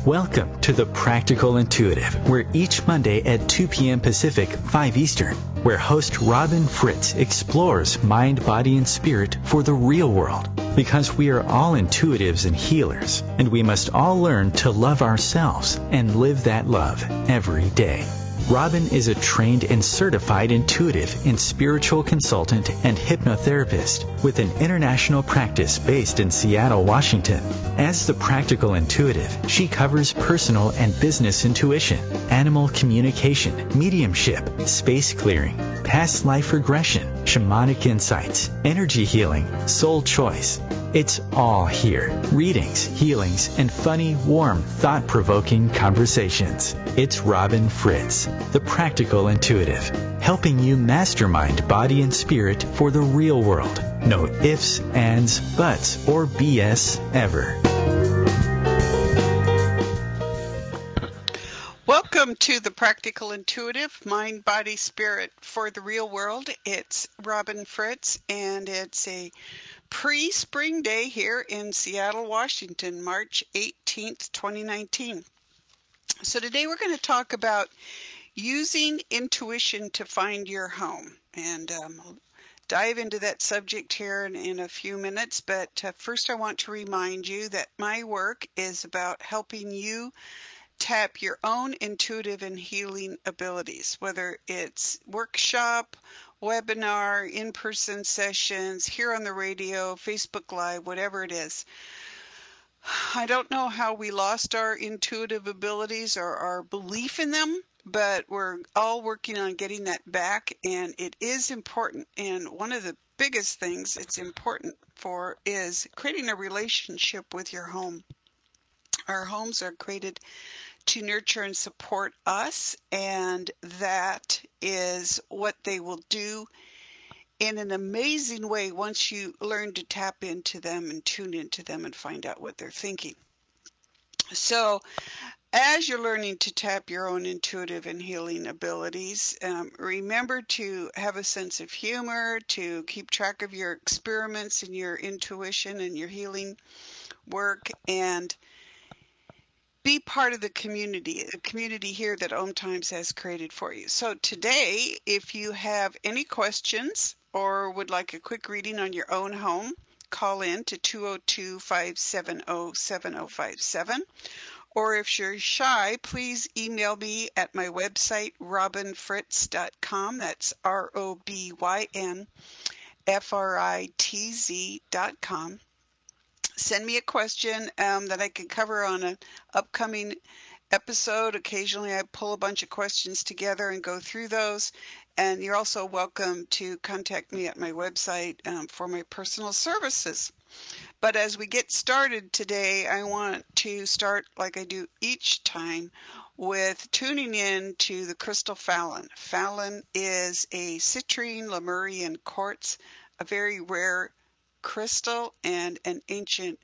Welcome to The Practical Intuitive, where each Monday at 2 p.m. Pacific, 5 Eastern, where host Robin Fritz explores mind, body, and spirit for the real world. Because we are all intuitives and healers, and we must all learn to love ourselves and live that love every day. Robin is a trained and certified intuitive and spiritual consultant and hypnotherapist with an international practice based in Seattle, Washington. As the Practical Intuitive, she covers personal and business intuition, animal communication, mediumship, space clearing, past life regression, shamanic insights, energy healing, soul choice. It's all here. Readings, healings, and funny, warm, thought-provoking conversations. It's Robin Fritz, the Practical Intuitive, helping you mastermind body and spirit for the real world. No ifs, ands, buts, or BS ever. Welcome to the Practical Intuitive, Mind, Body, Spirit for the Real World. It's Robin Fritz, and it's a pre-spring day here in Seattle, Washington, March 18th, 2019. So today we're going to talk about using intuition to find your home. And I'll dive into that subject here in a few minutes. But first I want to remind you that my work is about helping you tap your own intuitive and healing abilities, whether it's workshop, webinar, in-person sessions, here on the radio, Facebook Live, whatever it is. I don't know how we lost our intuitive abilities or our belief in them, but we're all working on getting that back, and it is important. And one of the biggest things it's important for is creating a relationship with your home. Our homes are created to nurture and support us, and that is what they will do in an amazing way once you learn to tap into them and tune into them and find out what they're thinking. So as you're learning to tap your own intuitive and healing abilities, remember to have a sense of humor, to keep track of your experiments and your intuition and your healing work, and be part of the community here that Om Times has created for you. So today, if you have any questions or would like a quick reading on your own home, call in to 202-570-7057. Or if you're shy, please email me at my website, robinfritz.com. That's ROBYNFRITZ.com. Send me a question that I can cover on an upcoming episode. Occasionally I pull a bunch of questions together and go through those. And you're also welcome to contact me at my website for my personal services. But as we get started today, I want to start like I do each time with tuning in to the crystal Fallon. Fallon is a citrine Lemurian quartz, a very rare crystal and an ancient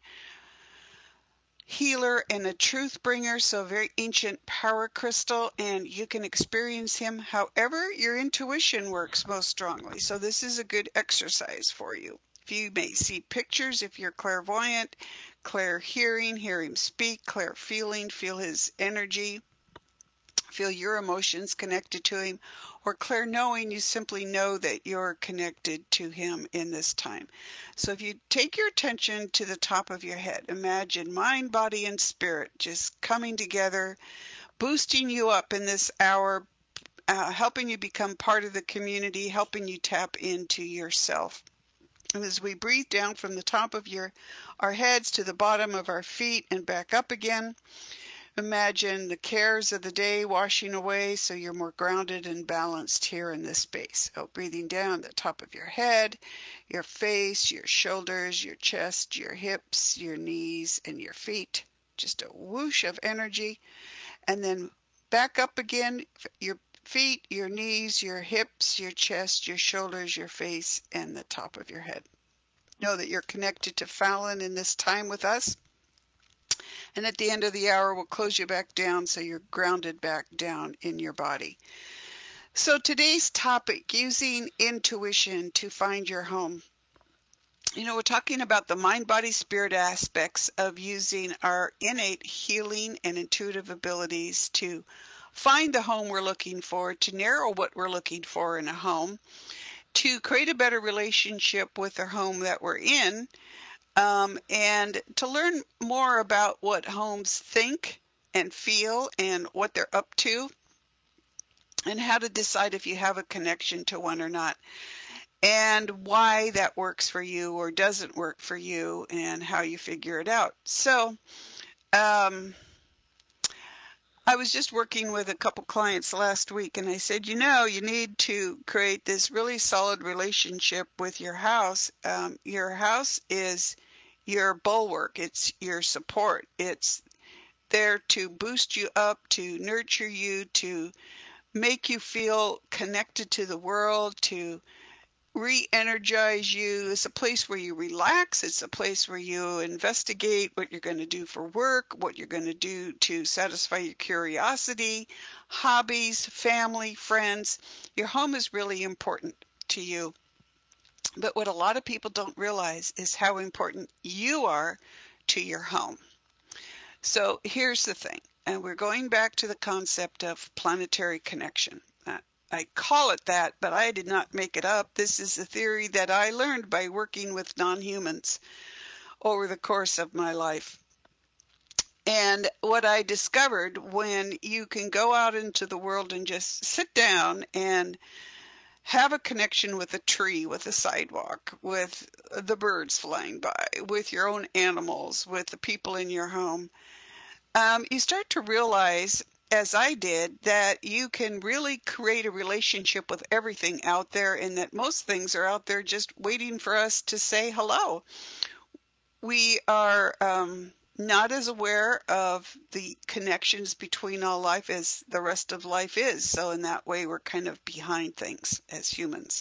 healer and a truth bringer, so a very ancient power crystal, and you can experience him however your intuition works most strongly. So this is a good exercise for you. If you may see pictures, if you're clairvoyant, clair hearing, hear him speak, clair feeling, feel his energy, feel your emotions connected to him, or clair knowing, you simply know that you're connected to him in this time. So if you take your attention to the top of your head, imagine mind, body, and spirit just coming together, boosting you up in this hour, helping you become part of the community, helping you tap into yourself. And as we breathe down from the top of our heads to the bottom of our feet and back up again, imagine the cares of the day washing away so you're more grounded and balanced here in this space. So breathing down the top of your head, your face, your shoulders, your chest, your hips, your knees, and your feet. Just a whoosh of energy. And then back up again, your feet, your knees, your hips, your chest, your shoulders, your face, and the top of your head. Know that you're connected to Fallon in this time with us. And at the end of the hour, we'll close you back down so you're grounded back down in your body. So today's topic, using intuition to find your home. We're talking about the mind, body, spirit aspects of using our innate healing and intuitive abilities to find the home we're looking for, to narrow what we're looking for in a home, to create a better relationship with the home that we're in, and to learn more about what homes think and feel and what they're up to, and how to decide if you have a connection to one or not, and why that works for you or doesn't work for you, and how you figure it out. So, I was just working with a couple clients last week, and I said, you need to create this really solid relationship with your house. Your house is your bulwark, it's your support, it's there to boost you up, to nurture you, to make you feel connected to the world, to re-energize you. It's a place where you relax. It's a place where you investigate what you're going to do for work, what you're going to do to satisfy your curiosity, hobbies, family, friends. Your home is really important to you. But what a lot of people don't realize is how important you are to your home. So here's the thing, and we're going back to the concept of planetary connection. I call it that, but I did not make it up. This is a theory that I learned by working with non-humans over the course of my life. And what I discovered, when you can go out into the world and just sit down and have a connection with a tree, with a sidewalk, with the birds flying by, with your own animals, with the people in your home, you start to realize, as I did, that you can really create a relationship with everything out there, and that most things are out there just waiting for us to say hello. We are not as aware of the connections between all life as the rest of life is. So in that way, we're kind of behind things as humans.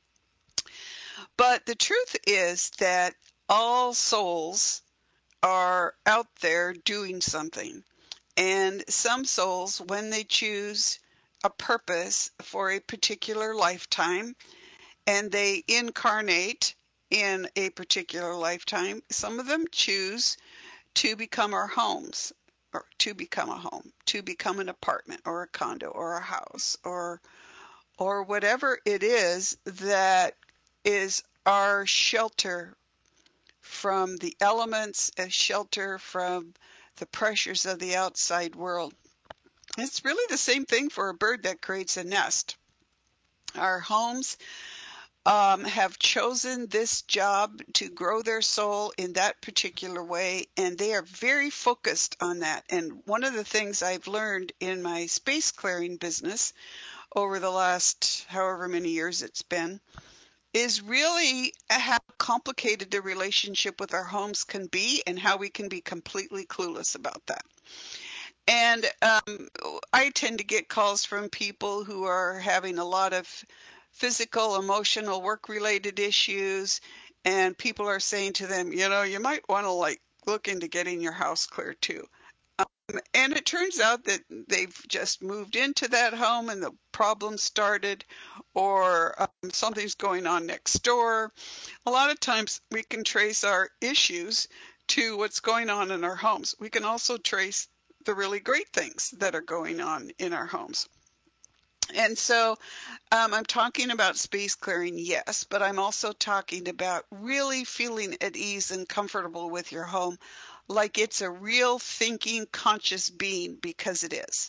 But the truth is that all souls are out there doing something. And some souls, when they choose a purpose for a particular lifetime and they incarnate in a particular lifetime, some of them choose to become our homes, or to become a home, to become an apartment or a condo or a house, or whatever it is that is our shelter from the elements, a shelter from the pressures of the outside world. It's really the same thing for a bird that creates a nest. Our homes have chosen this job to grow their soul in that particular way, and they are very focused on that. And one of the things I've learned in my space clearing business over the last however many years it's been is really how complicated the relationship with our homes can be, and how we can be completely clueless about that. And I tend to get calls from people who are having a lot of physical, emotional, work-related issues, and people are saying to them, you might want to look into getting your house cleared too. And it turns out that they've just moved into that home and the problem started, or something's going on next door. A lot of times we can trace our issues to what's going on in our homes. We can also trace the really great things that are going on in our homes. And so I'm talking about space clearing, yes, but I'm also talking about really feeling at ease and comfortable with your home, like it's a real thinking, conscious being, because it is.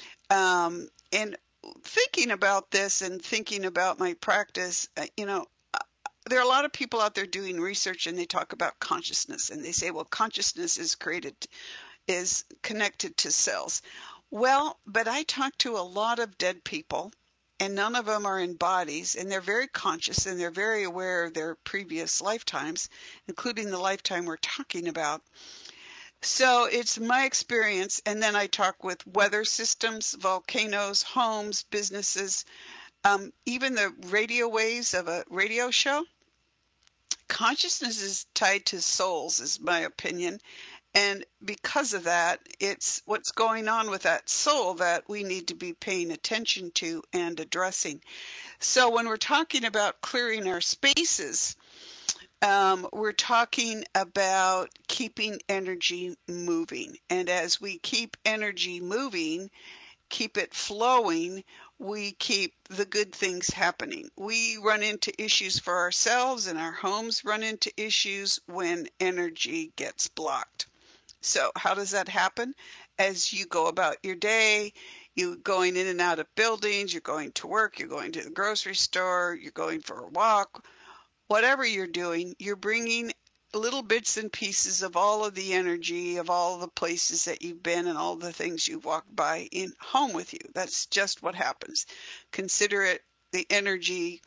And thinking about this and thinking about my practice, there are a lot of people out there doing research, and they talk about consciousness, and they say, well, consciousness is connected to cells. Well, but I talk to a lot of dead people, and none of them are in bodies, and they're very conscious, and they're very aware of their previous lifetimes, including the lifetime we're talking about. So it's my experience, and then I talk with weather systems, volcanoes, homes, businesses, even the radio waves of a radio show. Consciousness is tied to souls, is my opinion. And because of that, it's what's going on with that soul that we need to be paying attention to and addressing. So when we're talking about clearing our spaces, we're talking about keeping energy moving. And as we keep energy moving, keep it flowing, we keep the good things happening. We run into issues for ourselves, and our homes run into issues when energy gets blocked. So, how does that happen? As you go about your day, you going in and out of buildings, you're going to work, you're going to the grocery store, you're going for a walk, whatever you're doing, you're bringing little bits and pieces of all of the energy of all the places that you've been and all the things you've walked by in home with you. That's just what happens. Consider it the energy,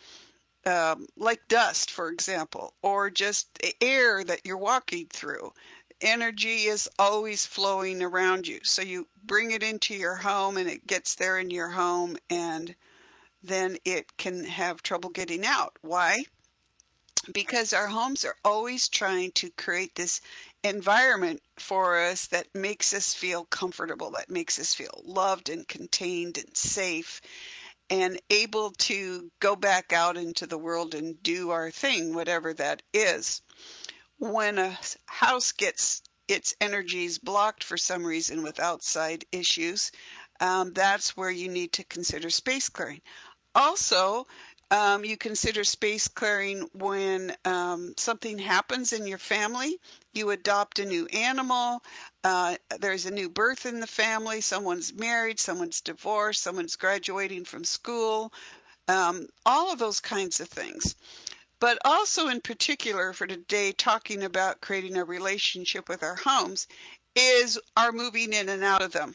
like dust, for example, or just the air that you're walking through. Energy is always flowing around you. So you bring it into your home and it gets there in your home, and then it can have trouble getting out. Why? Because our homes are always trying to create this environment for us that makes us feel comfortable, that makes us feel loved and contained and safe and able to go back out into the world and do our thing, whatever that is. When a house gets its energies blocked for some reason with outside issues, that's where you need to consider space clearing. Also, you consider space clearing when something happens in your family. You adopt a new animal, there's a new birth in the family, someone's married, someone's divorced, someone's graduating from school, all of those kinds of things. But also in particular for today, talking about creating a relationship with our homes is our moving in and out of them.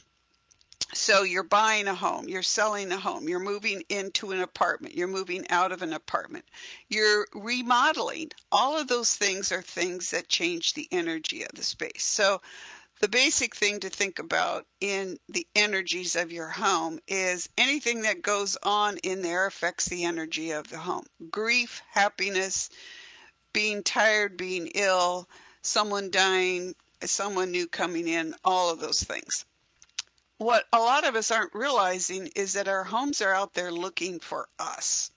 So you're buying a home, you're selling a home, you're moving into an apartment, you're moving out of an apartment, you're remodeling. All of those things are things that change the energy of the space. So the basic thing to think about in the energies of your home is anything that goes on in there affects the energy of the home. Grief, happiness, being tired, being ill, someone dying, someone new coming in, all of those things. What a lot of us aren't realizing is that our homes are out there looking for us.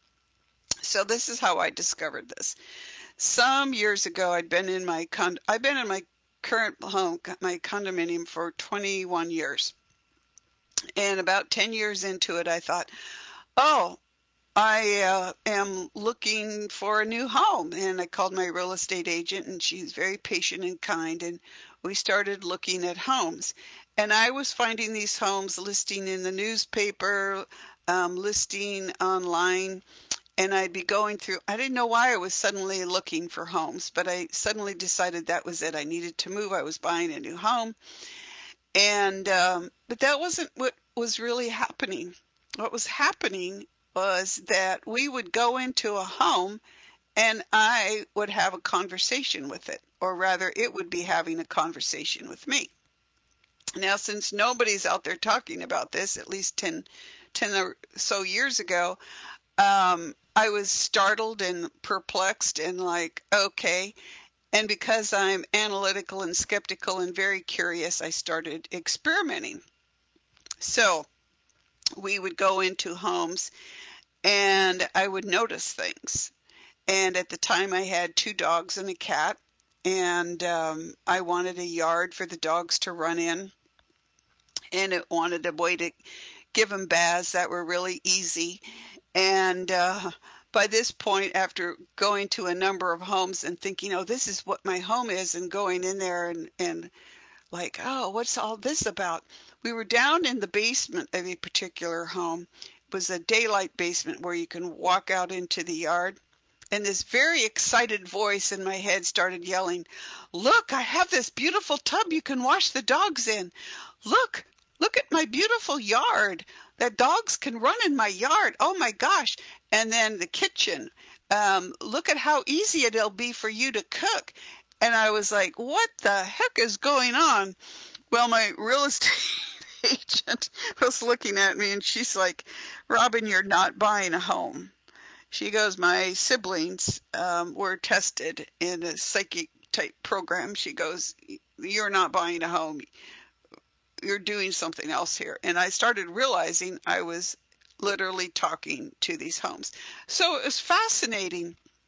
So this is how I discovered this. Some years ago, I've been in my current home, my condominium, for 21 years. And about 10 years into it, I thought, oh, I am looking for a new home. And I called my real estate agent, and she's very patient and kind. And we started looking at homes. And I was finding these homes listing in the newspaper, listing online, and I'd be going through. I didn't know why I was suddenly looking for homes, but I suddenly decided that was it. I needed to move. I was buying a new home. And but that wasn't what was really happening. What was happening was that we would go into a home and I would have a conversation with it, or rather it would be having a conversation with me. Now, since nobody's out there talking about this, at least 10 or so years ago, I was startled and perplexed and like, okay. And because I'm analytical and skeptical and very curious, I started experimenting. So we would go into homes and I would notice things. And at the time, I had 2 dogs and a cat, and I wanted a yard for the dogs to run in. And it wanted a way to give them baths that were really easy. And by this point, after going to a number of homes and thinking, oh, this is what my home is, and going in there and like, oh, what's all this about? We were down in the basement of a particular home. It was a daylight basement where you can walk out into the yard. And this very excited voice in my head started yelling, look, I have this beautiful tub you can wash the dogs in. Look at my beautiful yard. The dogs can run in my yard. Oh my gosh. And then the kitchen. Look at how easy it'll be for you to cook. And I was like, what the heck is going on? Well, my real estate agent was looking at me and she's like, Robin, you're not buying a home. She goes, my siblings were tested in a psychic type program. She goes, you're not buying a home. You're doing something else here. And I started realizing I was literally talking to these homes. So it was fascinating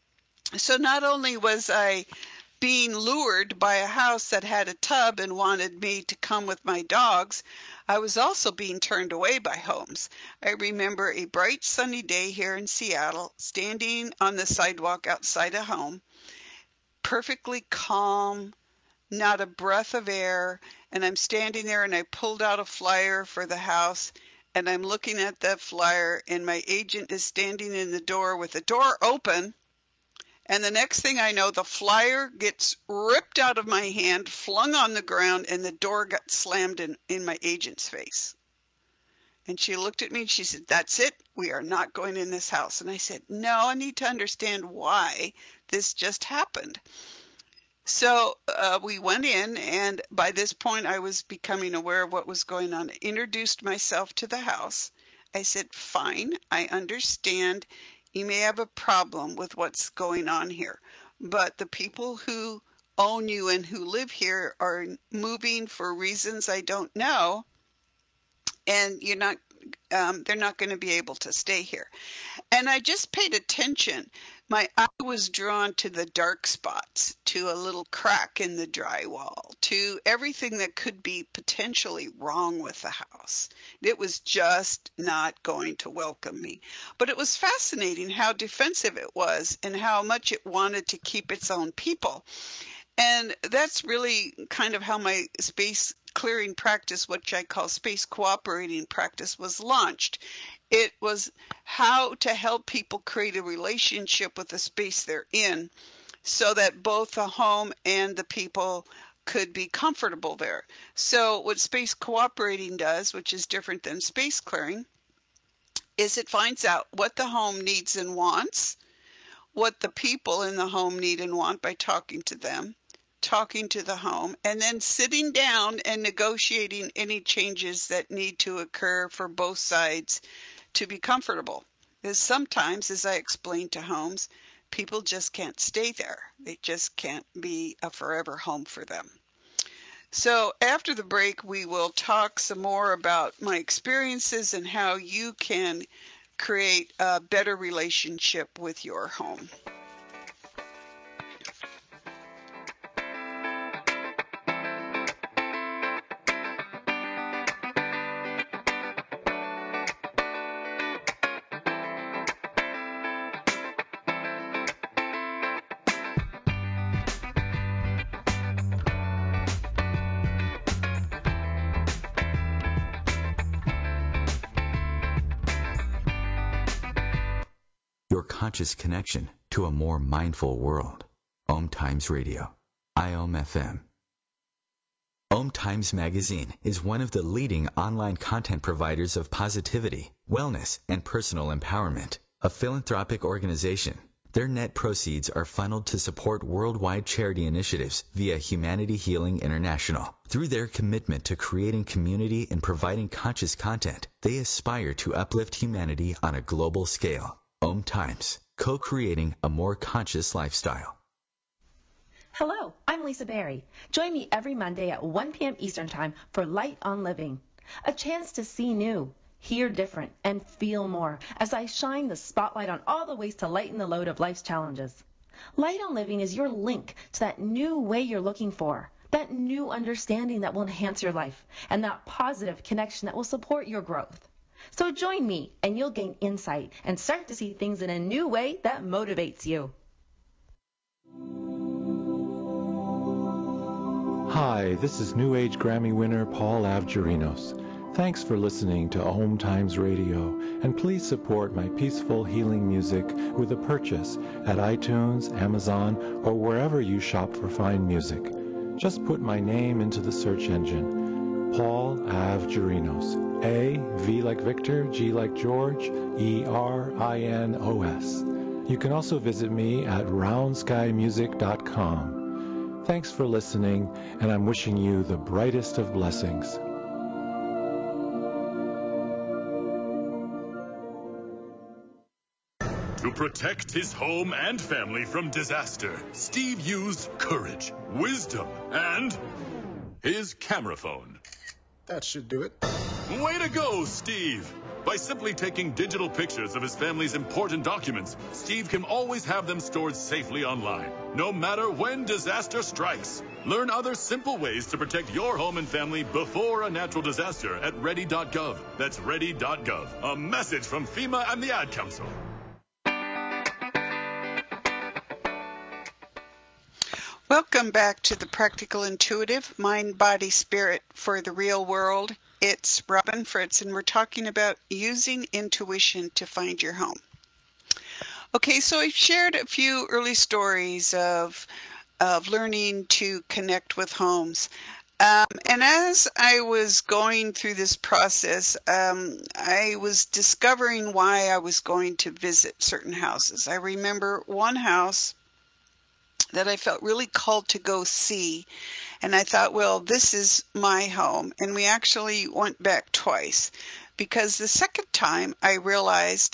So not only was I being lured by a house that had a tub and wanted me to come with my dogs, I was also being turned away by homes. I remember a bright sunny day here in Seattle, standing on the sidewalk outside a home, perfectly calm, not a breath of air, and I'm standing there and I pulled out a flyer for the house and I'm looking at that flyer and my agent is standing in the door with the door open. And the next thing I know, the flyer gets ripped out of my hand, flung on the ground, and the door got slammed in my agent's face. And she looked at me and she said, "That's it. We are not going in this house." And I said, "No, I need to understand why this just happened." So we went in, and by this point, I was becoming aware of what was going on. I introduced myself to the house. I said, "Fine, I understand. You may have a problem with what's going on here, but the people who own you and who live here are moving for reasons I don't know, and they're not going to be able to stay here." And I just paid attention. My eye was drawn to the dark spots, to a little crack in the drywall, to everything that could be potentially wrong with the house. It was just not going to welcome me. But it was fascinating how defensive it was and how much it wanted to keep its own people. And that's really kind of how my space clearing practice, which I call space cooperating practice, was launched. It was how to help people create a relationship with the space they're in so that both the home and the people could be comfortable there. So what space cooperating does, which is different than space clearing, is it finds out what the home needs and wants, what the people in the home need and want by talking to them, talking to the home, and then sitting down and negotiating any changes that need to occur for both sides to be comfortable. Because sometimes, as I explained to homes, people just can't stay there. They just can't be a forever home for them. So after the break, we will talk some more about my experiences and how you can create a better relationship with your home. Your conscious connection to a more mindful world. Om Times Radio. IOM FM. Om Times Magazine is one of the leading online content providers of positivity, wellness, and personal empowerment. A philanthropic organization, their net proceeds are funneled to support worldwide charity initiatives via Humanity Healing International. Through their commitment to creating community and providing conscious content, they aspire to uplift humanity on a global scale. Om Times, co-creating a more conscious lifestyle. Hello, I'm Lisa Berry. Join me every Monday at 1 p.m. Eastern Time for Light on Living. A chance to see new, hear different, and feel more as I shine the spotlight on all the ways to lighten the load of life's challenges. Light on Living is your link to that new way you're looking for, that new understanding that will enhance your life, and that positive connection that will support your growth. So join me and you'll gain insight and start to see things in a new way that motivates you. Hi, this is New Age Grammy winner Paul Avgerinos. Thanks for listening to Om Times Radio, and please support my peaceful healing music with a purchase at iTunes, Amazon, or wherever you shop for fine music. Just put my name into the search engine, Paul Avgerinos. A, V like Victor, G like George, E-R-I-N-O-S. You can also visit me at roundskymusic.com. Thanks for listening, and I'm wishing you the brightest of blessings. To protect his home and family from disaster, Steve used courage, wisdom, and his camera phone. That should do it. Way to go, Steve! By simply taking digital pictures of his family's important documents, Steve can always have them stored safely online, no matter when disaster strikes. Learn other simple ways to protect your home and family before a natural disaster at ready.gov. That's ready.gov. A message from FEMA and the Ad Council. Welcome back to the Practical Intuitive Mind, Body, Spirit for the Real World. It's Robin Fritz, and we're talking about using intuition to find your home. Okay, so I've shared a few early stories of learning to connect with homes. And as I was going through this process, I was discovering why I was going to visit certain houses. I remember one house that I felt really called to go see. And I thought, well, this is my home. And we actually went back twice, because the second time I realized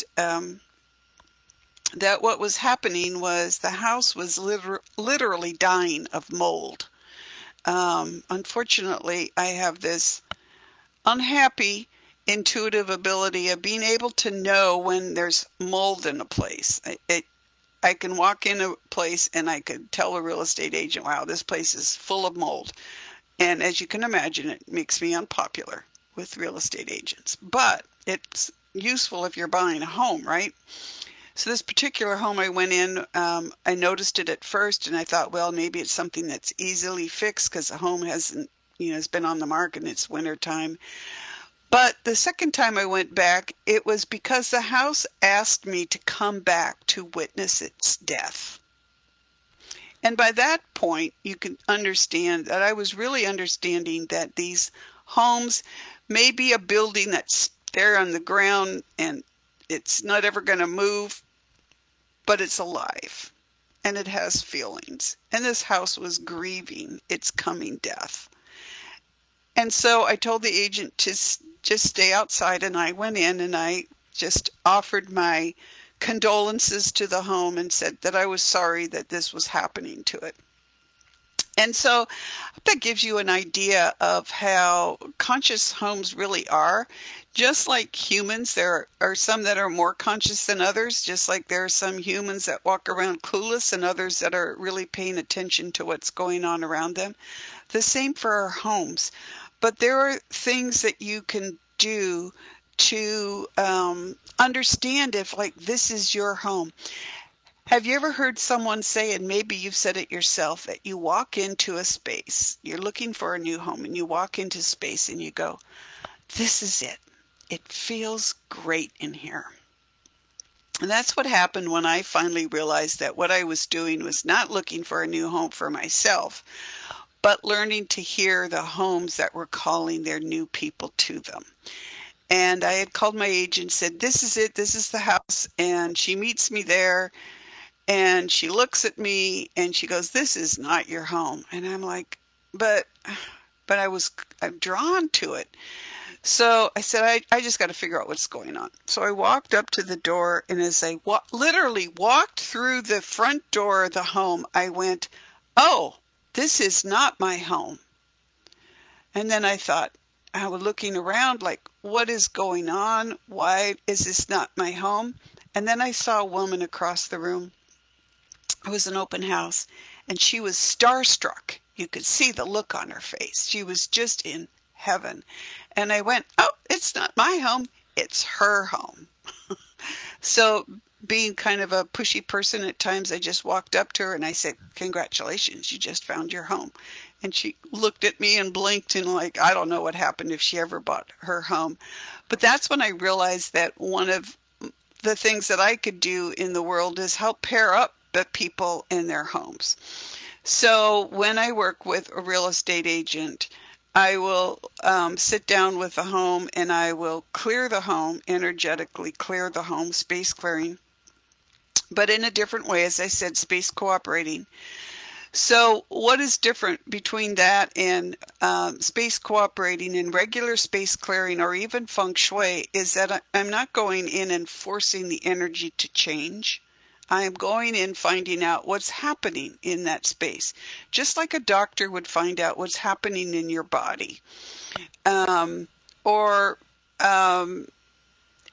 that what was happening was the house was literally dying of mold. Unfortunately, I have this unhappy intuitive ability of being able to know when there's mold in a place. I can walk in a place and I could tell a real estate agent, wow, this place is full of mold. And as you can imagine, it makes me unpopular with real estate agents. But it's useful if you're buying a home, right? So this particular home I went in, I noticed it at first, and I thought, well, maybe it's something that's easily fixed because the home hasn't, has been on the market and it's winter time. But the second time I went back, it was because the house asked me to come back to witness its death. And by that point, you can understand that I was really understanding that these homes may be a building that's there on the ground and it's not ever going to move, but it's alive and it has feelings. And this house was grieving its coming death. And so I told the agent to just stay outside, and I went in and I just offered my condolences to the home and said that I was sorry that this was happening to it. And so that gives you an idea of how conscious homes really are. Just like humans, there are some that are more conscious than others, just like there are some humans that walk around clueless and others that are really paying attention to what's going on around them. The same for our homes. But there are things that you can do to understand if, like, this is your home. Have you ever heard someone say, and maybe you've said it yourself, that you walk into a space, you're looking for a new home, and you walk into space and you go, this is it. It feels great in here. And that's what happened when I finally realized that what I was doing was not looking for a new home for myself, but learning to hear the homes that were calling their new people to them. And I had called my agent, said, this is it, this is the house. And she meets me there and she looks at me and she goes, this is not your home. And I'm like, but I'm drawn to it. So I said, I just got to figure out what's going on. So I walked up to the door, and as I literally walked through the front door of the home, I went, oh, this is not my home. And then I thought, I was looking around like, what is going on? Why is this not my home? And then I saw a woman across the room. It was an open house, and she was starstruck. You could see the look on her face. She was just in heaven. And I went, oh, it's not my home. It's her home. So being kind of a pushy person at times, I just walked up to her and I said, congratulations, you just found your home. And she looked at me and blinked and like, I don't know what happened if she ever bought her home. But that's when I realized that one of the things that I could do in the world is help pair up the people in their homes. So when I work with a real estate agent, I will sit down with the home and I will clear the home, energetically clear the home, space clearing, but in a different way, as I said, space cooperating. So what is different between that and space cooperating and regular space clearing or even feng shui is that I'm not going in and forcing the energy to change. I am going in finding out what's happening in that space, just like a doctor would find out what's happening in your body. Or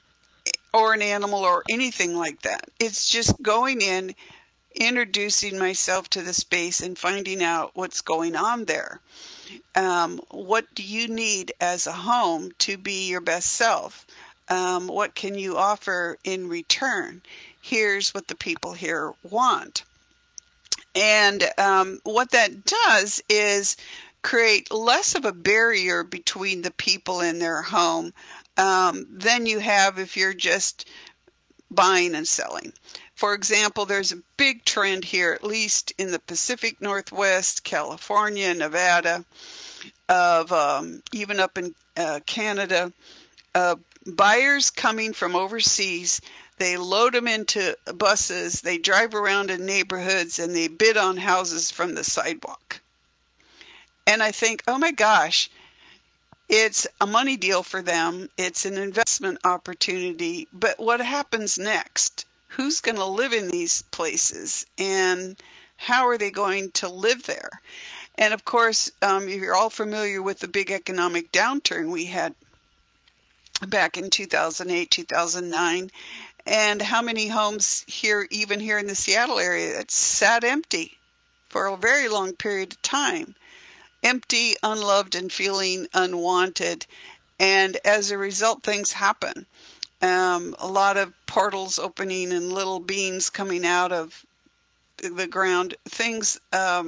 or an animal or anything like that. It's just going in, introducing myself to the space and finding out what's going on there. What do you need as a home to be your best self? What can you offer in return? Here's what the people here want. And what that does is create less of a barrier between the people in their home than you have if you're just buying and selling. For example, there's a big trend here, at least in the Pacific Northwest, California, Nevada, of even up in Canada, buyers coming from overseas. They load them into buses, they drive around in neighborhoods, and they bid on houses from the sidewalk. And I think, oh my gosh, it's a money deal for them. It's an investment opportunity. But what happens next? Who's going to live in these places? And how are they going to live there? And of course, you're all familiar with the big economic downturn we had back in 2008, 2009. And how many homes here, even here in the Seattle area, that sat empty for a very long period of time. Empty, unloved, and feeling unwanted. And as a result, things happen. A lot of portals opening and little beings coming out of the ground. Things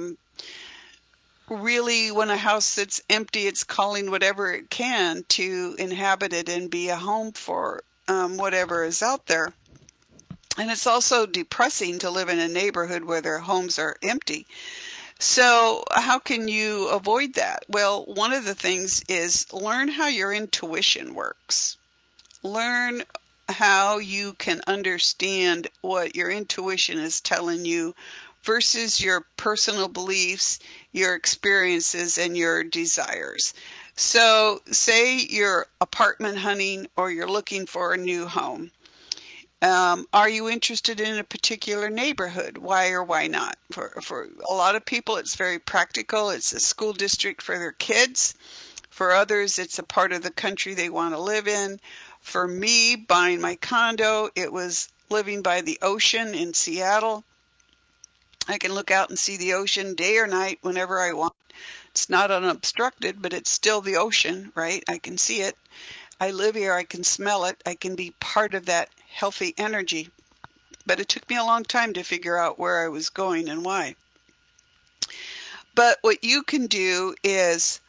really, when a house sits empty, it's calling whatever it can to inhabit it and be a home for whatever is out there. And it's also depressing to live in a neighborhood where their homes are empty. So how can you avoid that? Well, one of the things is learn how your intuition works. Learn how you can understand what your intuition is telling you versus your personal beliefs, your experiences, and your desires. So say you're apartment hunting or you're looking for a new home. Are you interested in a particular neighborhood? Why or why not? For a lot of people, it's very practical. It's a school district for their kids. For others, it's a part of the country they want to live in. For me, buying my condo, it was living by the ocean in Seattle. I can look out and see the ocean day or night whenever I want. It's not unobstructed, but it's still the ocean, right? I can see it. I live here. I can smell it. I can be part of that healthy energy. But it took me a long time to figure out where I was going and why. But what you can do is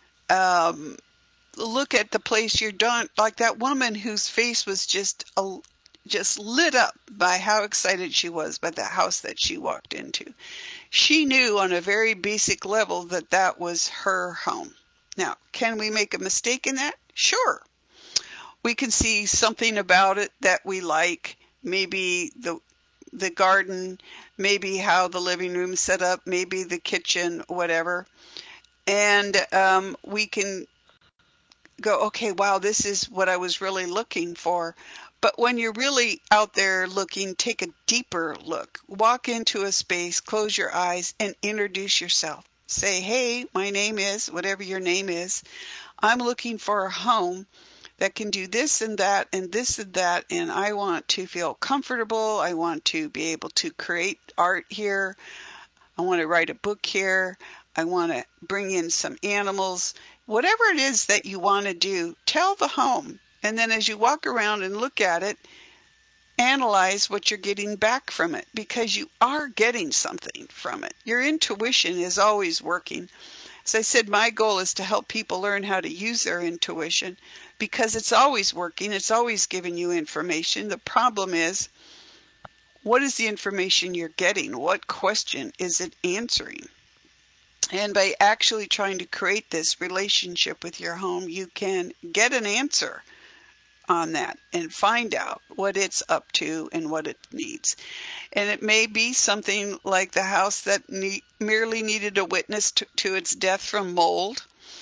look at the place you're done, like that woman whose face was just lit up by how excited she was by the house that she walked into. She knew on a very basic level that that was her home. Now, can we make a mistake in that? Sure. We can see something about it that we like, maybe the garden, maybe how the living room is set up, maybe the kitchen, whatever. And we can go, okay, wow, this is what I was really looking for. But when you're really out there looking, take a deeper look. Walk into a space, close your eyes, and introduce yourself. Say, hey, my name is, whatever your name is. I'm looking for a home that can do this and that and this and that, and I want to feel comfortable. I want to be able to create art here. I want to write a book here. I want to bring in some animals. Whatever it is that you want to do, tell the home. And then as you walk around and look at it, analyze what you're getting back from it, because you are getting something from it. Your intuition is always working. As I said, my goal is to help people learn how to use their intuition, because it's always working. It's always giving you information. The problem is, what is the information you're getting? What question is it answering? And by actually trying to create this relationship with your home, you can get an answer on that and find out what it's up to and what it needs. And it may be something like the house that merely needed a witness to its death from mold,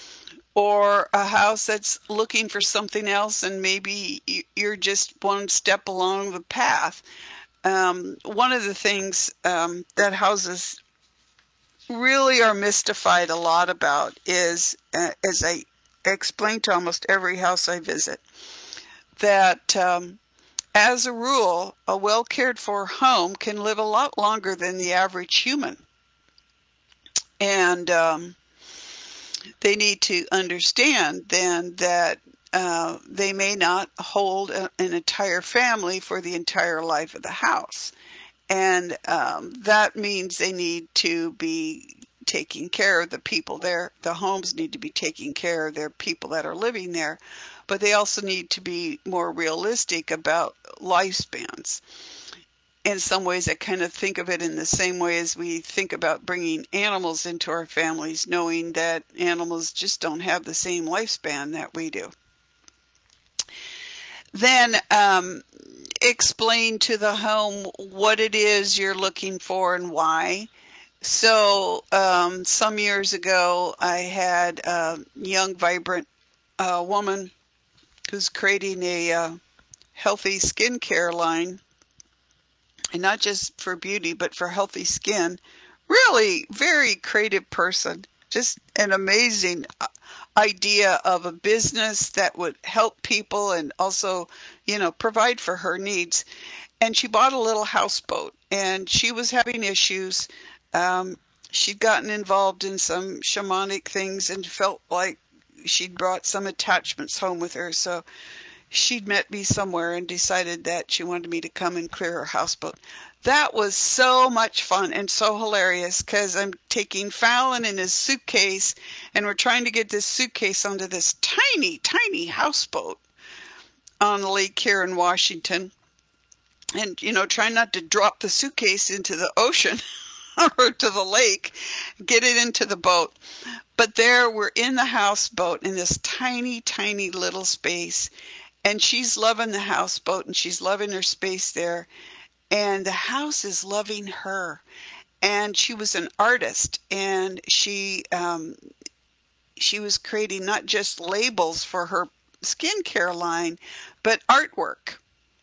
or a house that's looking for something else and maybe you're just one step along the path. One of the things that houses really are mystified a lot about is, as I explain to almost every house I visit, that as a rule, a well cared for home can live a lot longer than the average human. And they need to understand then that they may not hold an entire family for the entire life of the house. And that means they need to be taking care of the people there. The homes need to be taking care of their people that are living there. But they also need to be more realistic about lifespans. In some ways, I kind of think of it in the same way as we think about bringing animals into our families, knowing that animals just don't have the same lifespan that we do. Then explain to the home what it is you're looking for and why. So some years ago, I had a young, vibrant woman who's creating a healthy skincare line, and not just for beauty, but for healthy skin. Really very creative person, just an amazing idea of a business that would help people and also, provide for her needs. And she bought a little houseboat, and she was having issues. She'd gotten involved in some shamanic things and felt like she'd brought some attachments home with her. So she'd met me somewhere and decided that she wanted me to come and clear her houseboat. That was so much fun and so hilarious because I'm taking Fallon in his suitcase, and we're trying to get this suitcase onto this tiny, tiny houseboat on the lake here in Washington. And, trying not to drop the suitcase into the ocean or to the lake, get it into the boat. But there we're in the houseboat in this tiny, tiny little space. And she's loving the houseboat, and she's loving her space there. And the house is loving her. And she was an artist, and she was creating not just labels for her skincare line, but artwork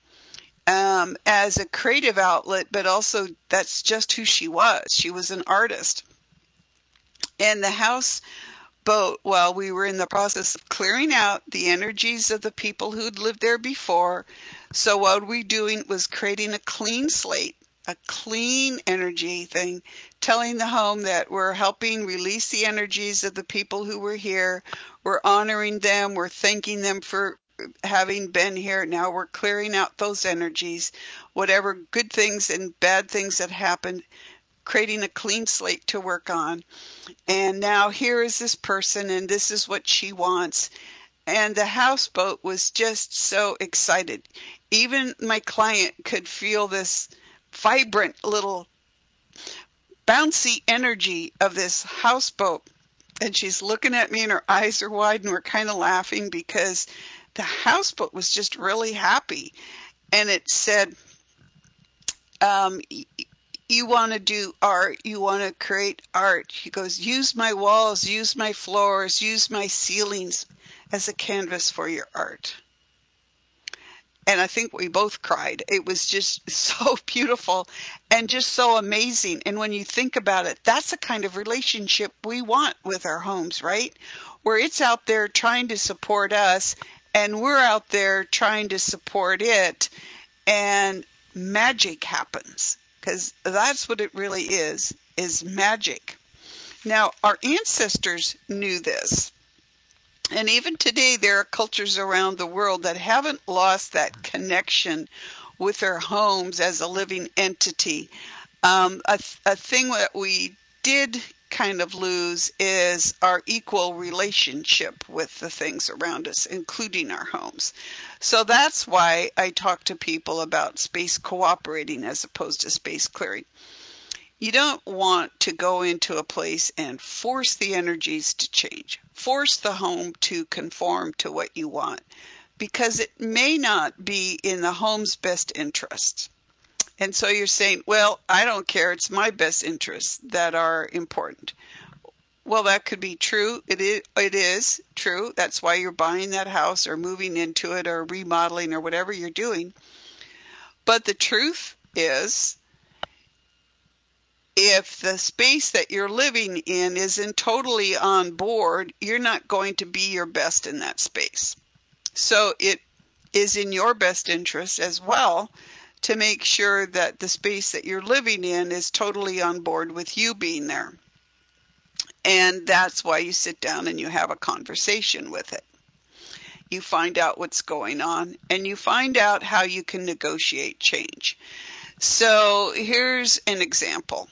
as a creative outlet, but also that's just who she was. She was an artist. And the houseboat, while we were in the process of clearing out the energies of the people who'd lived there before, so what we doing was creating a clean slate, a clean energy thing, telling the home that we're helping release the energies of the people who were here. We're honoring them. We're thanking them for having been here. Now we're clearing out those energies, whatever good things and bad things that happened, creating a clean slate to work on. And now here is this person, and this is what she wants. And the houseboat was just so excited. Even my client could feel this vibrant little bouncy energy of this houseboat. And she's looking at me, and her eyes are wide, and we're kind of laughing because the houseboat was just really happy. And it said, you want to do art, you want to create art. She goes, use my walls, use my floors, use my ceilings as a canvas for your art. And I think we both cried. It was just so beautiful and just so amazing. And when you think about it, that's the kind of relationship we want with our homes, right? Where it's out there trying to support us, and we're out there trying to support it, and magic happens. Because that's what it really is magic. Now, our ancestors knew this. And even today, there are cultures around the world that haven't lost that connection with their homes as a living entity. A thing that we did kind of lose is our equal relationship with the things around us, including our homes. So that's why I talk to people about space cooperating as opposed to space clearing. You don't want to go into a place and force the energies to change, force the home to conform to what you want, because it may not be in the home's best interests. And so you're saying, well, I don't care, it's my best interests that are important. Well, that could be true. It is true. That's why you're buying that house or moving into it or remodeling or whatever you're doing. But the truth is, if the space that you're living in isn't totally on board, you're not going to be your best in that space. So it is in your best interest as well to make sure that the space that you're living in is totally on board with you being there. And that's why you sit down and you have a conversation with it. You find out what's going on, and you find out how you can negotiate change. So here's an example.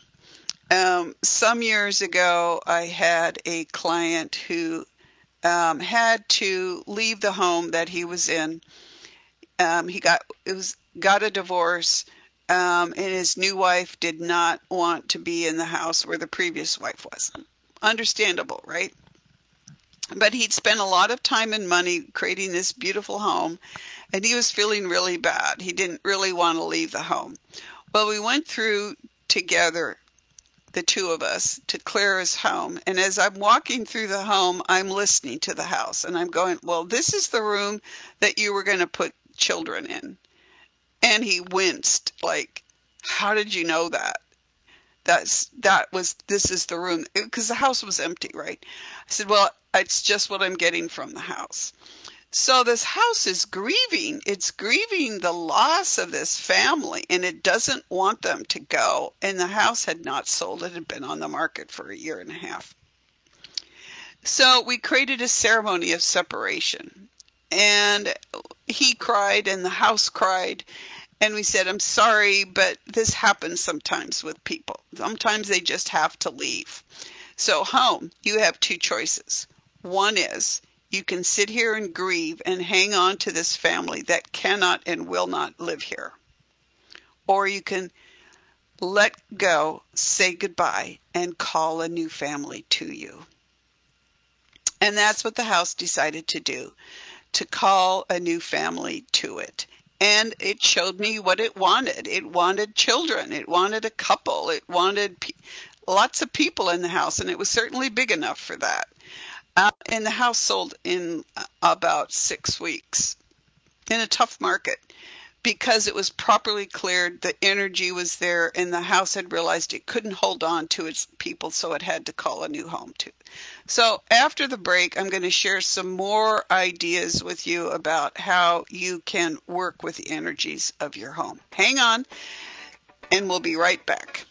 Some years ago, I had a client who had to leave the home that he was in. He got a divorce, and his new wife did not want to be in the house where the previous wife was. Understandable, right? But he'd spent a lot of time and money creating this beautiful home, and he was feeling really bad. He didn't really want to leave the home. Well, we went through together, the two of us, to clear his home. And as I'm walking through the home, I'm listening to the house, and I'm going, well, this is the room that you were going to put children in. And he winced, like, how did you know that? This is the room, because the house was empty, right? I said, well, it's just what I'm getting from the house. So this house is grieving. It's grieving the loss of this family, and it doesn't want them to go. And the house had not sold. It had been on the market for 1.5 years. So we created a ceremony of separation, and he cried and the house cried. And we said, I'm sorry, but this happens sometimes with people. Sometimes they just have to leave. So home, you have two choices. One is you can sit here and grieve and hang on to this family that cannot and will not live here. Or you can let go, say goodbye, and call a new family to you. And that's what the house decided to do, to call a new family to it. And it showed me what it wanted. It wanted children. It wanted a couple. It wanted lots of people in the house, and it was certainly big enough for that. And the house sold in about 6 weeks in a tough market because it was properly cleared, the energy was there, and the house had realized it couldn't hold on to its people, so it had to call a new home too. So after the break, I'm going to share some more ideas with you about how you can work with the energies of your home. Hang on, and we'll be right back.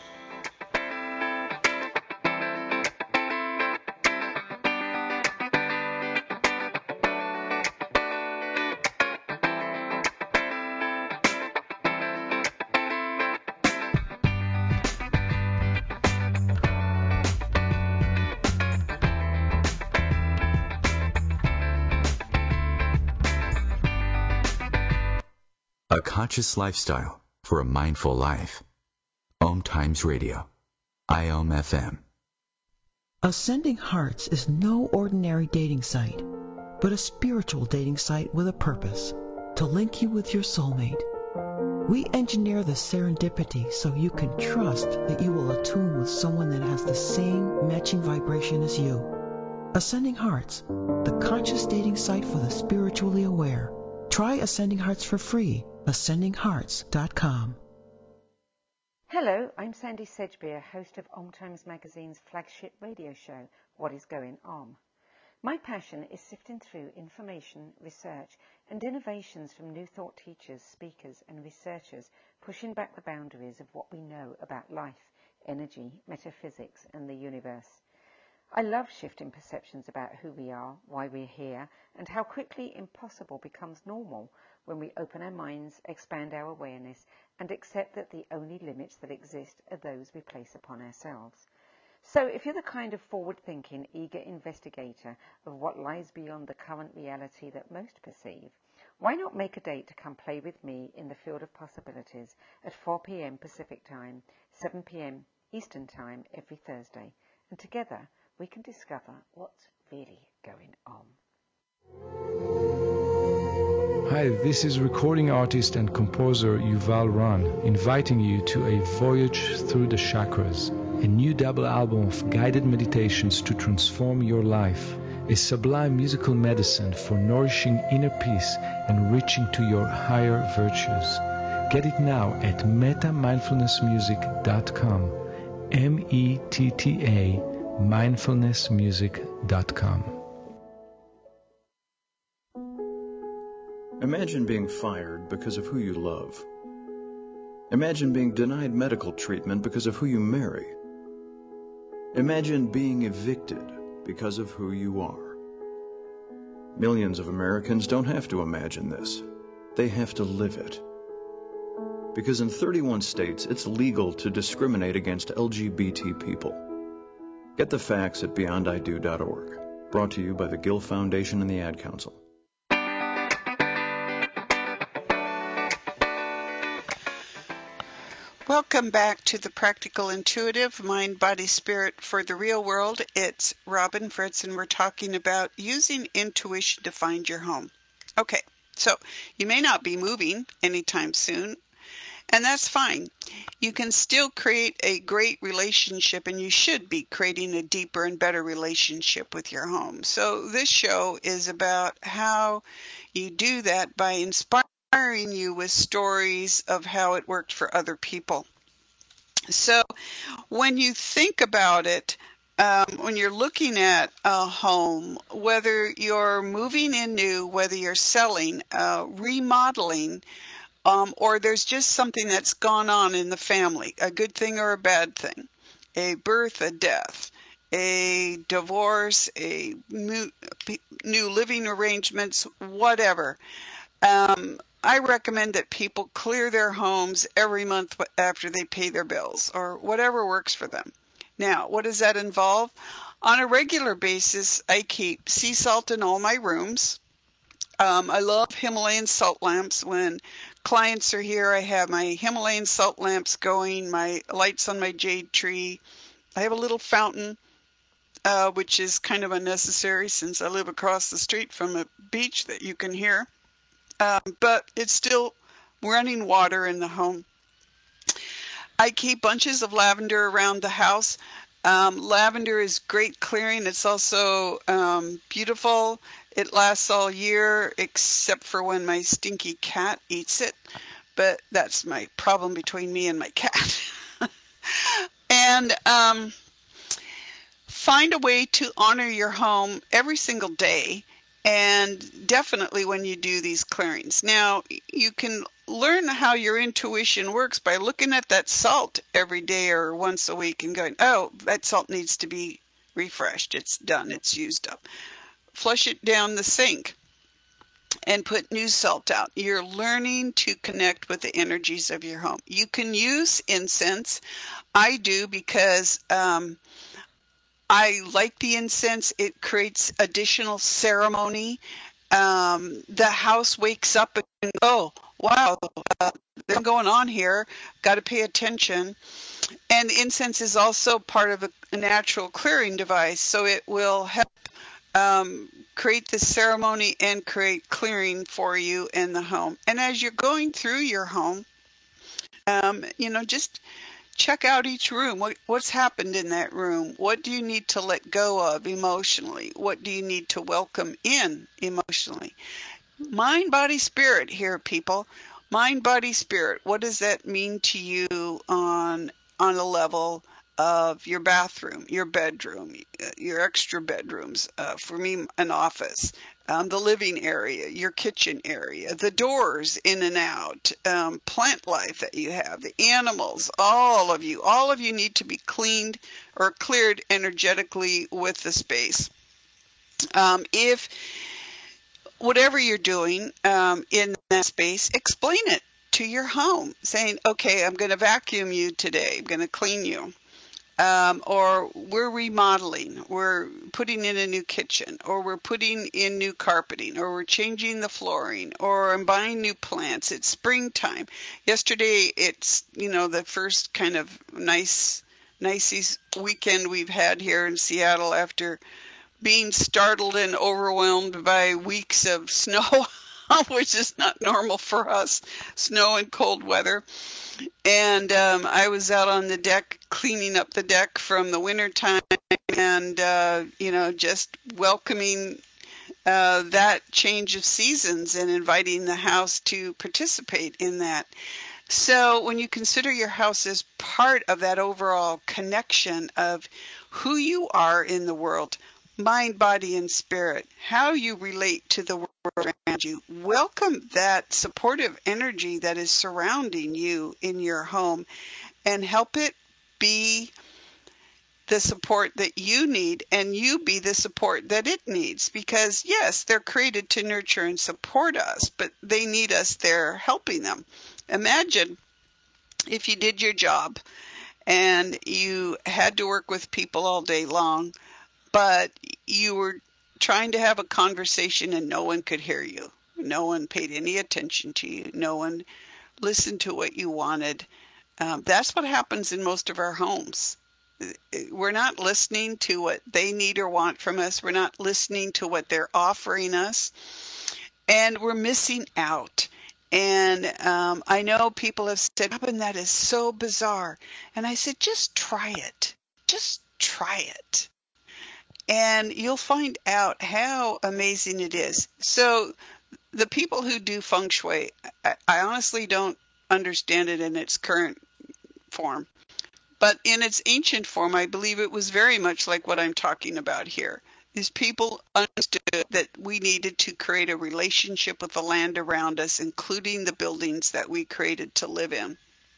A conscious lifestyle for a mindful life. Om Times Radio. IOM FM. Ascending Hearts is no ordinary dating site, but a spiritual dating site with a purpose, to link you with your soulmate. We engineer the serendipity so you can trust that you will attune with someone that has the same matching vibration as you. Ascending Hearts, the conscious dating site for the spiritually aware. Try Ascending Hearts for free. AscendingHearts.com. Hello, I'm Sandy Sedgbeer, host of Om Times Magazine's flagship radio show, What is Going On. My passion is sifting through information, research, and innovations from new thought teachers, speakers, and researchers pushing back the boundaries of what we know about life, energy, metaphysics, and the universe. I love shifting perceptions about who we are, why we're here, and how quickly impossible becomes normal when we open our minds, expand our awareness, and accept that the only limits that exist are those we place upon ourselves. So if you're the kind of forward-thinking, eager investigator of what lies beyond the current reality that most perceive, why not make a date to come play with me in the field of possibilities at 4 p.m. Pacific Time, 7 p.m. Eastern Time every Thursday, and together we can discover what's really going on. Hi, this is recording artist and composer Yuval Ron, inviting you to a voyage through the chakras, a new double album of guided meditations to transform your life, a sublime musical medicine for nourishing inner peace and reaching to your higher virtues. Get it now at metamindfulnessmusic.com, METTA mindfulnessmusic.com. Imagine being fired because of who you love. Imagine being denied medical treatment because of who you marry. Imagine being evicted because of who you are. Millions of Americans don't have to imagine this. They have to live it. Because in 31 states, it's legal to discriminate against LGBT people. Get the facts at beyondido.org. Brought to you by the Gill Foundation and the Ad Council. Welcome back to the Practical Intuitive Mind, Body, Spirit for the Real World. It's Robin Fritz, and we're talking about using intuition to find your home. Okay, so you may not be moving anytime soon, and that's fine. You can still create a great relationship, and you should be creating a deeper and better relationship with your home. So this show is about how you do that by inspiring you with stories of how it worked for other people. So when you think about it, when you're looking at a home, whether you're moving in new, whether you're selling, remodeling, or there's just something that's gone on in the family, a good thing or a bad thing, a birth, a death, a divorce, a new living arrangements, whatever. I recommend that people clear their homes every month after they pay their bills, or whatever works for them. Now, what does that involve? On a regular basis, I keep sea salt in all my rooms. I love Himalayan salt lamps. When clients are here, I have my Himalayan salt lamps going, my lights on my jade tree. I have a little fountain, which is kind of unnecessary since I live across the street from a beach that you can hear. But it's still running water in the home. I keep bunches of lavender around the house. Lavender is great clearing. It's also beautiful. It lasts all year, except for when my stinky cat eats it. But that's my problem between me and my cat. And find a way to honor your home every single day. And definitely when you do these clearings. Now, you can learn how your intuition works by looking at that salt every day or once a week and going, oh, that salt needs to be refreshed. It's done. It's used up. Flush it down the sink and put new salt out. You're learning to connect with the energies of your home. You can use incense. I do because I like the incense. It creates additional ceremony. The house wakes up and, oh, wow, there's going on here. Got to pay attention. And the incense is also part of a natural clearing device, so it will help create the ceremony and create clearing for you in the home. And as you're going through your home, just check out each room. What's happened in that room? What do you need to let go of emotionally? What do you need to welcome in emotionally? Mind, body, spirit here, people. Mind, body, spirit. What does that mean to you on a level of your bathroom, your bedroom, your extra bedrooms? For me, an office. The living area, your kitchen area, the doors in and out, plant life that you have, the animals, all of you need to be cleaned or cleared energetically with the space. If whatever you're doing in that space, explain it to your home, saying, okay, I'm going to vacuum you today, I'm going to clean you. Or we're remodeling, we're putting in a new kitchen, or we're putting in new carpeting, or we're changing the flooring, or I'm buying new plants. It's springtime. Yesterday, it's, the first kind of nice weekend we've had here in Seattle after being startled and overwhelmed by weeks of snow, which is not normal for us, snow and cold weather. And I was out on the deck cleaning up the deck from the winter time and, just welcoming that change of seasons and inviting the house to participate in that. So when you consider your house as part of that overall connection of who you are in the world, mind, body, and spirit, how you relate to the world around you. Welcome that supportive energy that is surrounding you in your home and help it be the support that you need, and you be the support that it needs. Because yes, they're created to nurture and support us, but they need us there helping them. Imagine if you did your job and you had to work with people all day long, but you were trying to have a conversation and no one could hear you. No one paid any attention to you. No one listened to what you wanted. That's what happens in most of our homes. We're not listening to what they need or want from us. We're not listening to what they're offering us. And we're missing out. And I know people have said, Robin, that is so bizarre. And I said, just try it. Just try it. And you'll find out how amazing it is. So the people who do feng shui, I honestly don't understand it in its current form. But in its ancient form, I believe it was very much like what I'm talking about here. These people understood that we needed to create a relationship with the land around us, including the buildings that we created to live in.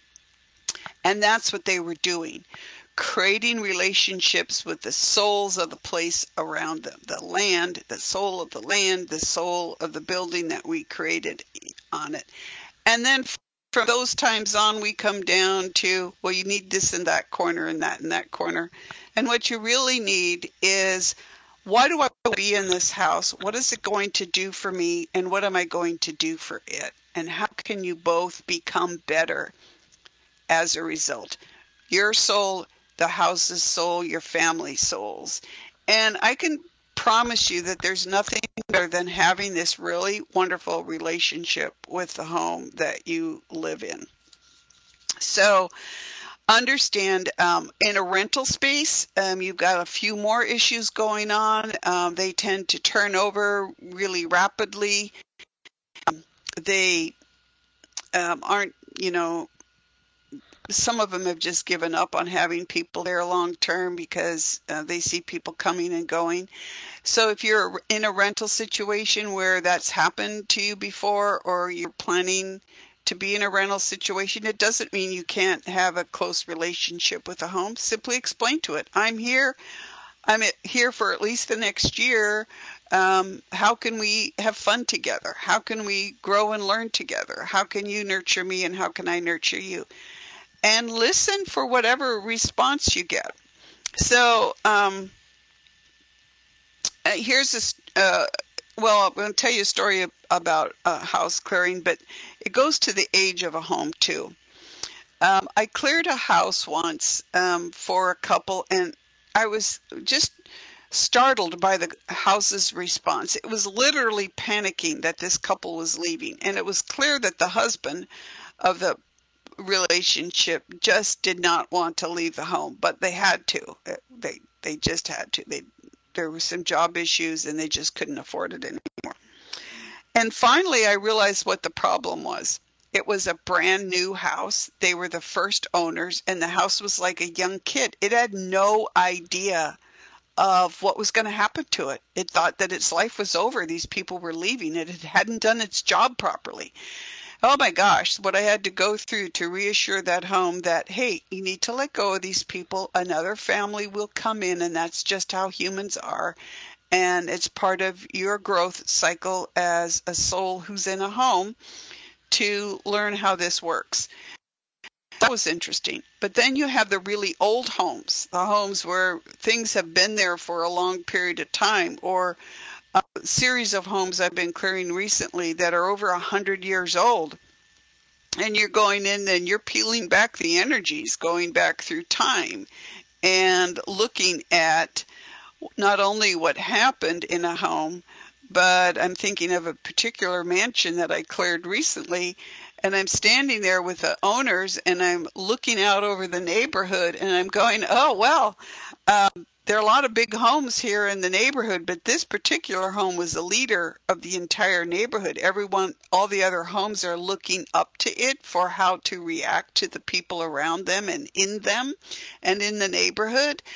And that's what they were doing, creating relationships with the souls of the place around them, the land, the soul of the land, the soul of the building that we created on it. And then from those times on, we come down to, well, you need this in that corner and that corner. And what you really need is, why do I want to be in this house? What is it going to do for me? And what am I going to do for it? And how can you both become better as a result? Your soul, the house's soul, your family souls. And I can promise you that there's nothing better than having this really wonderful relationship with the home that you live in. So understand, in a rental space, you've got a few more issues going on. They tend to turn over really rapidly. They aren't, some of them have just given up on having people there long term because they see people coming and going. So if you're in a rental situation where that's happened to you before, or you're planning to be in a rental situation, it doesn't mean you can't have a close relationship with a home. Simply explain to it, I'm here for at least the next year. How can we have fun together? How can we grow and learn together? How can you nurture me and how can I nurture you? And listen for whatever response you get. So here's I'm going to tell you a story about house clearing, but it goes to the age of a home too. I cleared a house once for a couple, and I was just startled by the house's response. It was literally panicking that this couple was leaving, and it was clear that the husband of the relationship just did not want to leave the home, but they had to. They just had to. There were some job issues, and they just couldn't afford it anymore. And finally, I realized what the problem was. It was a brand new house. They were the first owners, and the house was like a young kid. It had no idea of what was going to happen to it. It thought that its life was over. These people were leaving. It hadn't done its job properly. Oh my gosh, what I had to go through to reassure that home that, hey, you need to let go of these people. Another family will come in, and that's just how humans are. And it's part of your growth cycle as a soul who's in a home to learn how this works. That was interesting. But then you have the really old homes, the homes where things have been there for a long period of time, or a series of homes I've been clearing recently that are over 100 years old. And you're going in and you're peeling back the energies, going back through time and looking at not only what happened in a home, but I'm thinking of a particular mansion that I cleared recently, and I'm standing there with the owners and I'm looking out over the neighborhood and I'm going, oh, well, there are a lot of big homes here in the neighborhood, but this particular home was the leader of the entire neighborhood. All the other homes are looking up to it for how to react to the people around them and in them and in the neighborhood.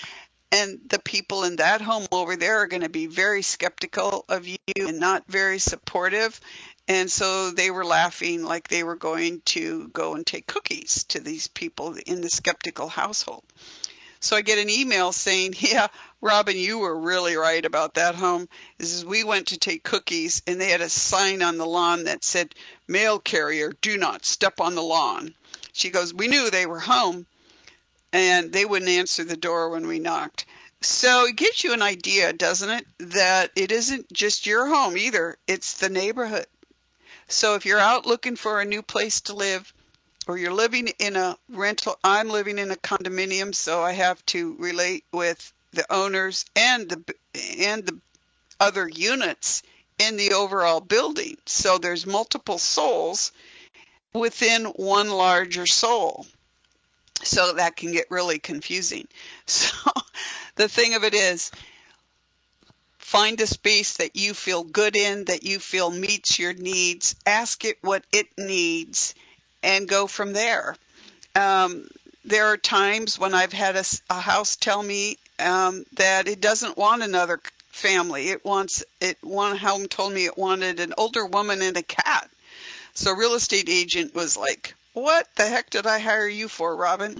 And the people in that home over there are going to be very skeptical of you and not very supportive. And so they were laughing like they were going to go and take cookies to these people in the skeptical household. So I get an email saying, yeah, Robin, you were really right about that home. This is, we went to take cookies, and they had a sign on the lawn that said, mail carrier, do not step on the lawn. She goes, we knew they were home, and they wouldn't answer the door when we knocked. So it gives you an idea, doesn't it, that it isn't just your home either. It's the neighborhood. So if you're out looking for a new place to live, or you're living in a rental, I'm living in a condominium, so I have to relate with the owners and the other units in the overall building. So there's multiple souls within one larger soul. So that can get really confusing. So the thing of it is, find a space that you feel good in, that you feel meets your needs, ask it what it needs, and go from there. There are times when I've had a house tell me that it doesn't want another family. One home told me it wanted an older woman and a cat. So a real estate agent was like, what the heck did I hire you for, Robin?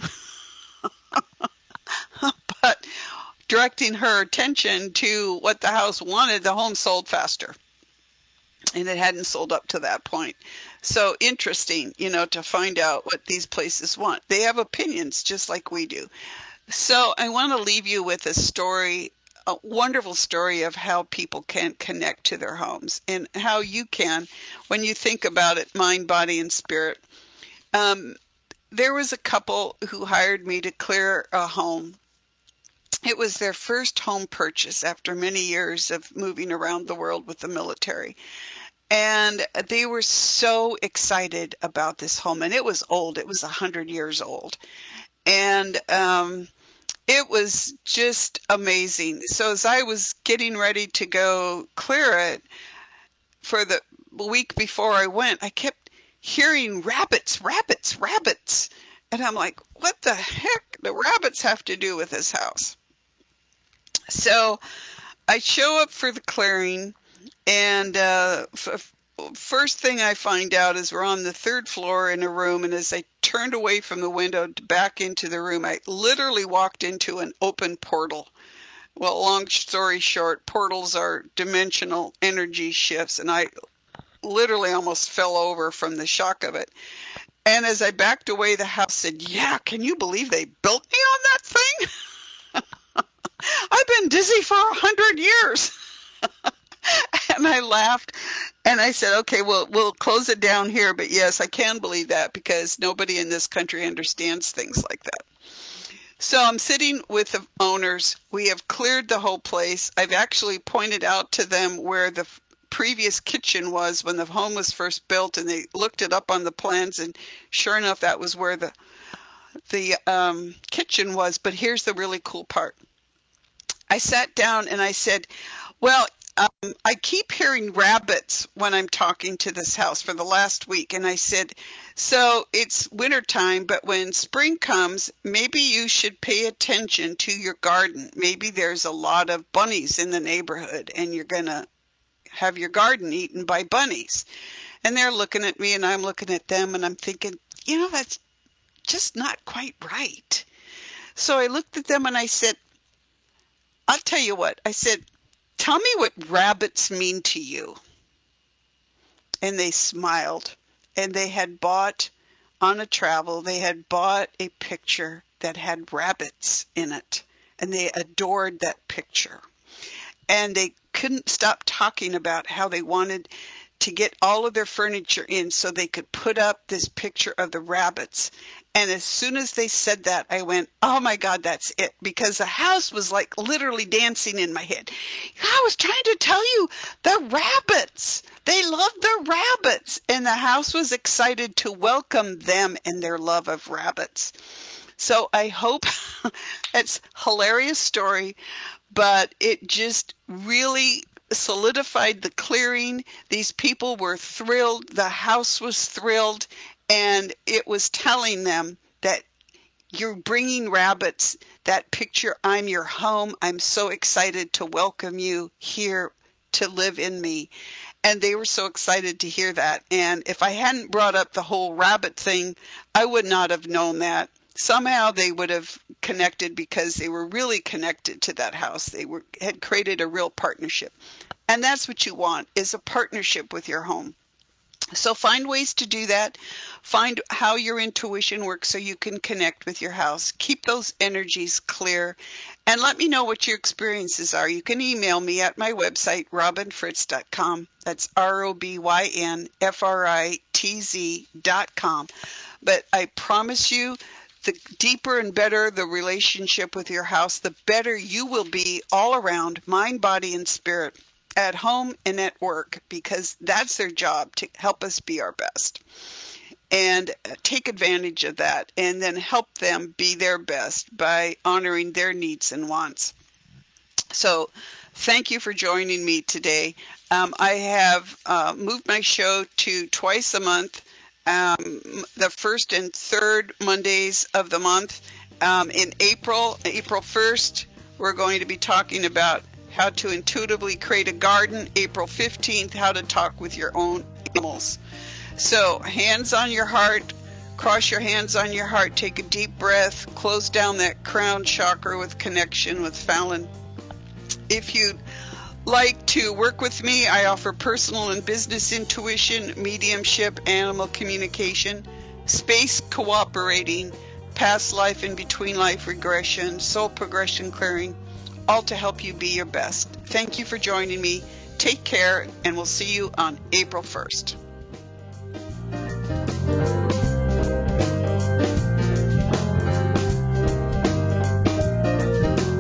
But directing her attention to what the house wanted, the home sold faster. And it hadn't sold up to that point. So interesting, to find out what these places want. They have opinions just like we do. So I want to leave you with a story, a wonderful story of how people can connect to their homes and how you can, when you think about it, mind, body, and spirit. There was a couple who hired me to clear a home. It was their first home purchase after many years of moving around the world with the military. And they were so excited about this home. And it was old. It was 100 years old. And it was just amazing. So as I was getting ready to go clear it, for the week before I went, I kept hearing rabbits, rabbits, rabbits. And I'm like, what the heck do rabbits have to do with this house? So I show up for the clearing, and first thing I find out is we're on the third floor in a room, and as I turned away from the window back into the room, I literally walked into an open portal. Well, long story short, portals are dimensional energy shifts, and I literally almost fell over from the shock of it. And as I backed away, the house said, yeah, can you believe they built me on that thing? I've been dizzy for 100 years. And I laughed and I said, okay, we'll close it down here. But yes, I can believe that because nobody in this country understands things like that. So I'm sitting with the owners. We have cleared the whole place. I've actually pointed out to them where the previous kitchen was when the home was first built, and they looked it up on the plans, and sure enough, that was where the kitchen was. But here's the really cool part. I sat down and I said, well, I keep hearing rabbits when I'm talking to this house for the last week. And I said, so it's wintertime, but when spring comes, maybe you should pay attention to your garden. Maybe there's a lot of bunnies in the neighborhood and you're going to have your garden eaten by bunnies. And they're looking at me and I'm looking at them and I'm thinking, that's just not quite right. So I looked at them and I said, I'll tell you what. I said, tell me what rabbits mean to you. And they smiled. And they had bought, on a travel, they had bought a picture that had rabbits in it. And they adored that picture. And they couldn't stop talking about how they wanted to get all of their furniture in so they could put up this picture of the rabbits. And as soon as they said that, I went, oh my God, that's it. Because the house was like literally dancing in my head. I was trying to tell you, the rabbits, they love the rabbits. And the house was excited to welcome them and their love of rabbits. So I hope it's a hilarious story, but it just really solidified the clearing. These people were thrilled. The house was thrilled. And it was telling them that You're bringing rabbits. That picture, I'm your home. I'm so excited to welcome you here to live in me. And they were so excited to hear that. And if I hadn't brought up the whole rabbit thing, I would not have known that. Somehow they would have connected because they were really connected to that house. They had created a real partnership. And that's what you want, is a partnership with your home. So find ways to do that. Find how your intuition works so you can connect with your house. Keep those energies clear. And let me know what your experiences are. You can email me at my website, robinfritz.com. That's ROBYNFRITZ.com. But I promise you, the deeper and better the relationship with your house, the better you will be all around, mind, body, and spirit, at home and at work, because that's their job, to help us be our best. And take advantage of that, and then help them be their best by honoring their needs and wants. So thank you for joining me today. I have moved my show to twice a month, the first and third Mondays of the month. In April 1st, we're going to be talking about how to intuitively create a garden. April 15th, how to talk with your own animals. So hands on your heart, cross your hands on your heart, take a deep breath, close down that crown chakra with connection with Fallon. If you'd like to work with me, I offer personal and business intuition, mediumship, animal communication, space cooperating, past life and between life regression, soul progression clearing, all to help you be your best. Thank you for joining me. Take care, and we'll see you on April 1st.